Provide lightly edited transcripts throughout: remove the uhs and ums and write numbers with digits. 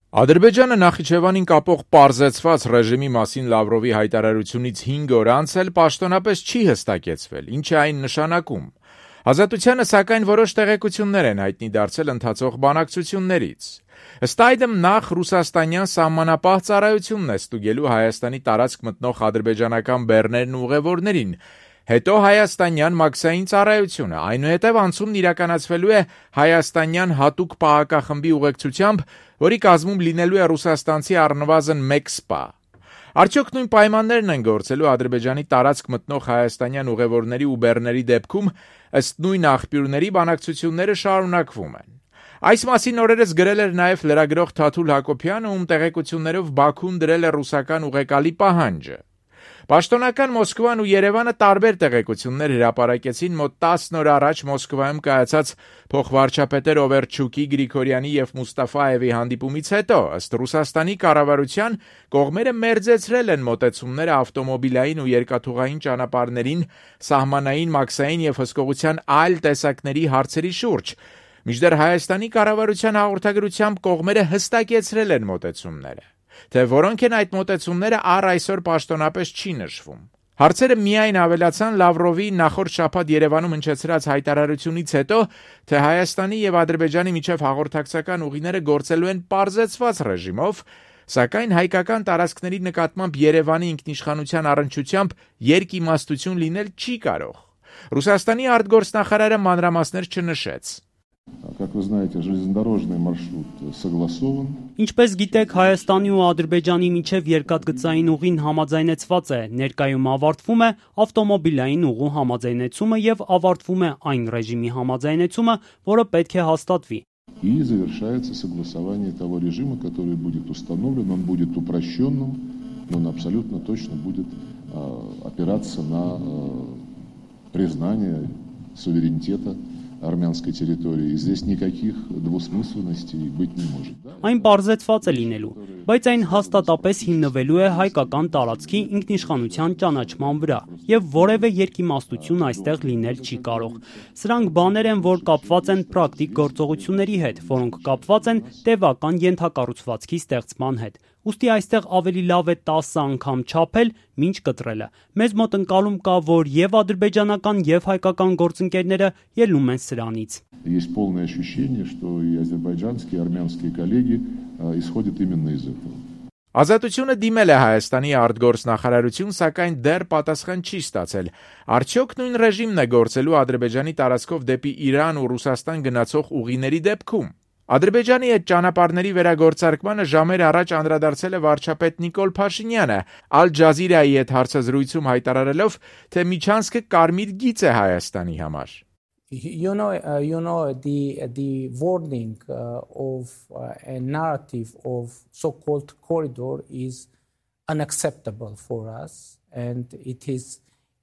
Ադրբեջանը Նախիջևանին կապող պարզեցված ռեժիմի մասին Լավրովի հայտարարությունից 5 օր անց էլ պաշտոնապես չի հստակեցվել, ինչ է այն նշանակում։ Ազատությանը սակայն որոշ տեղեկություններ են հայտնի դարձել ընթացող բանակցություններից։ Ըստ այդմ նախ ռուսաստանյան սահմանապահ ծառայությունն է ստուգելու Հայաստանի տարածք մտնող ադրբեջանական բեռներն ու ուղևորներին, հետո հայաստանյան մաքսային ծառայությունը, այնուհետև անցումն իրականացվելու է հայաստանյան հատուկ պահակախմբի ուղեկցությամբ, որի կազմում լինելու է ռուսաստանցի առնվազն 1 սպա։ Արդյոք նույն պայմաններն են գործելու Ադրբեջանի տարածք մտնող հայաստանյան ուղևորների ու բեռների դեպքում, ըստ նույն աղբյուրների բանակցությունները շարունակվում են։ Այս մասին օրերս գրել էր նաև լրագրող Թաթուլ Հակոբյանը, ում տեղեկություններով Բաքուն դրել է ռուսական ուղեկալի պահանջը։ Պաշտոնական Մոսկվան ու Երևանը տարբեր տեղեկություններ հրապարակեցին մոտ 10 օր առաջ Մոսկվայում կայացած փոխվարչապետեր Օվերչուկի, Գրիգորյանի և Մուստաֆաևի հանդիպումից հետո, ըստ Ռուսաստանի կառավարության, կողմերը մերձեցրել են մոտեցումները ավտոմոբիլային ու երկաթուղային ճանապարհներին, սահմանային, մաքսային և հսկողության այլ տեսակների հարցերի շուրջ, մինչդեռ Հայաստանի կառավարության հաղորդագրությամբ կողմերը հստակեցրել են մոտեցումները։ Թե որոնք են այդ մոտեցումները առ այսօր պաշտոնապես չի նշվում։ Հարցերը միայն ավելացան Լավրովի նախորդ շաբաթ Երևանում հնչեցրած հայտարարությունից հետո, թե Հայաստանի և Ադրբեջանի միջև հաղորդակցական ուղիները գործելու են պարզեցված ռեժիմով, սակայն հայկական տարածքների նկատմամբ Երևանի ինքնիշխանության առնչությամբ երկիմաստություն լինել չի կարող։ Ռուսաստանի արտգործնախարարը մանրամասներ չնշեց։ Как вы знаете, железнодорожный маршрут согласован. Ինչպես գիտեք, Հայաստանի ու Ադրբեջանի միջև երկաթգծային ուղին համաձայնեցված է, ներկայում ավարտվում է ավտոմոբիլային ուղու համաձայնեցումը եւ авարտվում է այն ռեժիմի համաձայնեցումը, որը պետք է հաստատվի։ И завершается согласование того режима, который будет установлен, он будет упрощенным, но он абсолютно точно будет опираться на признание суверенитета армянской территории. Здесь никаких двусмысленностей быть не может. Այն պարզեցված է լինելու, բայց այն հաստատապես հիմնվելու է հայկական տարածքի ինքնիշխանության ճանաչման վրա, եւ որևէ երկիմաստություն այստեղ լինել չի կարող։ Սրանք բաներ են, որ կապված են պրակտիկ գործողությունների հետ, որոնք կապված են տևական ենթակառուցվածքի ստեղծման հետ։ Ուստի այստեղ ավելի լավ է 10 անգամ չափել, մինչ կտրելը։ Մեզ մոտ ընկալում կա, որ եւ ադրբեջանական եւ հայկական գործընկերները ելնում են սրանից։ Есть полное ощущение, что и азербайджанские, и армянские коллеги исходят именно из этого. Ազատությունը դիմել է Հայաստանի արտգործնախարարություն, սակայն դեռ պատասխան չի ստացել։ Արդյոք նույն ռեժիմն է գործելու Ադրբեջանի տարածքով դեպի Իրան ու Ռուսաստան գնացող ուղիների դեպքում։ Ադրբեջանի այդ ճանապարհների վերագործարկմանը ժամեր առաջ անդրադարձել է վարչապետ Նիկոլ Փաշինյանը, Ալ Ջազիրայի հետ հարցազրույցում հայտարարելով, թե միջանցքը կարմիր գիծ է Հայաստանի համար։ You know the wording of a narrative of so-called corridor is unacceptable for us, and it is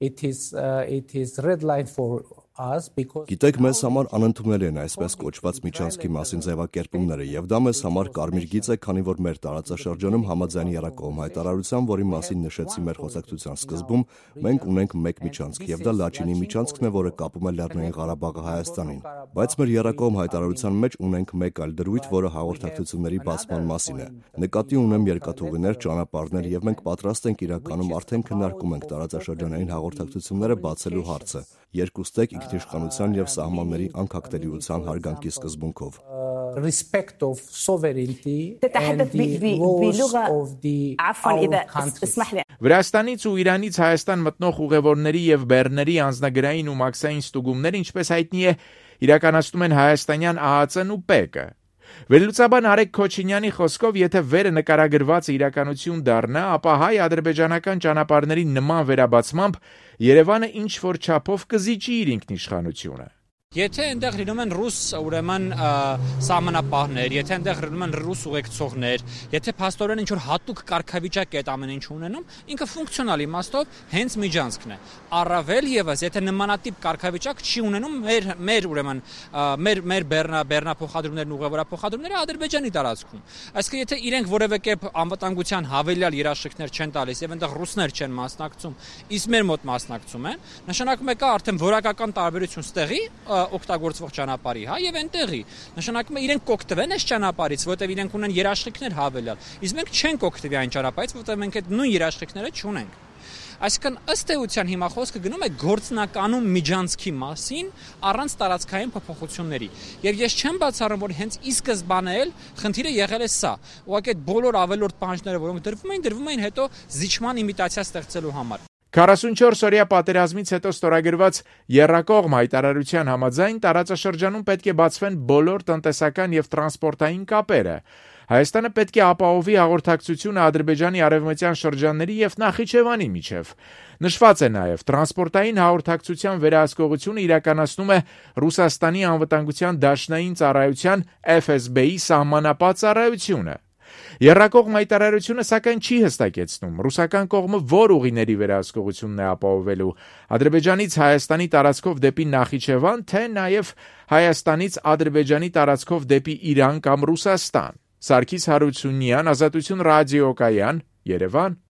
red line for us because Գիտեք, մեզ համար անընդունելի են այսպես կոչված միջանցքի մասին ձևակերպումները, եւ դա մեզ համար կարմիր գիծ է, քանի որ մեր տարածաշրջանում համաձայն երակողմ հայտարարության, որի մասին նշեցի մեր խոսակցության սկզբում, մենք ունենք մեկ միջանցք, եւ դա Լաչինի միջանցքն է, որը կապում է Լեռնային Ղարաբաղը Հայաստանին։ Բայց մեր երակողմ հայտարարության մեջ ունենք մեկ այլ դրույթ, որը հաղորդակցությունների բացման մասին է։ Նկատի ունեմ երկաթուղիներ, ճանապարհներ, եւ մենք պատրաստ ենք իրականում արդեն քննարկում ենք տարածաշրջանային հաղորդակցությունները բացելու հարցը։ Երկուստեք ինքնիշխանության եւ սահմանների անկախտելիության հարգանքի սկզբունքով։ Respect of sovereignty and the laws of the country. Վրաստանից ու Իրանից Հայաստան մտնող ուղևորների եւ բեռների անձնագրային ու մաքսային ստուգումներ, ինչպես հայտնի է, իրականացնում են հայաստանյան ԱԱԾ-ն ու ՊԵԿ-ը։ Վերլուծաբան Արեգ Քոչինյանի խոսքով, եթե վերը նկարագրված իրականություն դառնա, ապա հայ-ադրբեջանական ճանապարհների նման վերաբացմամբ Երևանը ինչ որ չափով կզիջի իր ինքնիշխանությունը։ Եթե այնտեղ լինում են ռուս ուրեմն սահմանապահներ, եթե այնտեղ լինում են ռուս ուղեկցողներ, եթե փաստորեն ինչ որ հատուկ կարգավիճակ է այդ ամեն ինչ ունենում, ինքը ֆունկցիոնալ իմաստով հենց միջանցքն է։ Առավել եւս, եթե նմանատիպ կարգավիճակ չի ունենում մեր ուրեմն մեր բեռնափոխադրումներն ու ուղևորափոխադրումները Ադրբեջանի տարածքում։ Այսինքն եթե իրենք որևէ կերպ անվտանգության հավելյալ երաշխիքներ չեն տալիս եւ այնտեղ ռուսներ չեն մասնակցում, իսկ մեր մոտ մասնակցում են, նշանակում է կա արդեն որակական տարբերություն ստեղի օգտագործվող ճանապարհի, հա, եւ այնտեղի։ Նշանակում է իրենք կօգտվեն այս ճանապարհից, որտեղ իրենք ունեն երաշխիքներ հավելյալ։ Իսկ մենք չենք օգտվի այն ճանապարհից, որտեղ մենք այդ նույն երաշխիքները չունենք։ Այսինքն ըստ էության հիմա խոսքը գնում է գործնականում միջանցքի մասին առանց տարածքային փոփոխությունների։ Եվ ես չեմ բացառում, որ հենց ի սկզբանե էլ խնդիրը եղել է սա։ Ուղղակի այդ բոլոր ավելորդ պահանջները, որոնք դրվում էին հետո զիջման իմիտացիա ստեղծելու համար։ 44-օրյա պատերազմից հետո ստորագրված եռակողմ հայտարարության համաձայն տարածաշրջանում պետք է բացվեն բոլոր տնտեսական եւ տրանսպորտային կապերը։ Հայաստանը պետք է ապահովի հաղորդակցությունը Ադրբեջանի արևմտյան շրջանների եւ Նախիջևանի միջև։ Նշված է նաեւ տրանսպորտային հաղորդակցության վերահսկողությունը իրականացնում է Ռուսաստանի անվտանգության դաշնային ծառայության FSB-ի սահմանապատ ծառայությունը։ Եռակողմ հայտարարությունը սակայն չի հստակեցնում ռուսական կողմը որ ուղիների վերահսկողությունն է ապահովելու Ադրբեջանից Հայաստանի տարածքով դեպի Նախիջևան, թե նաև Հայաստանից Ադրբեջանի տարածքով դեպի Իրան կամ Ռուսաստան։ Սարգիս Հարությունյան, Ազատություն ռադիոկայան, Երևան։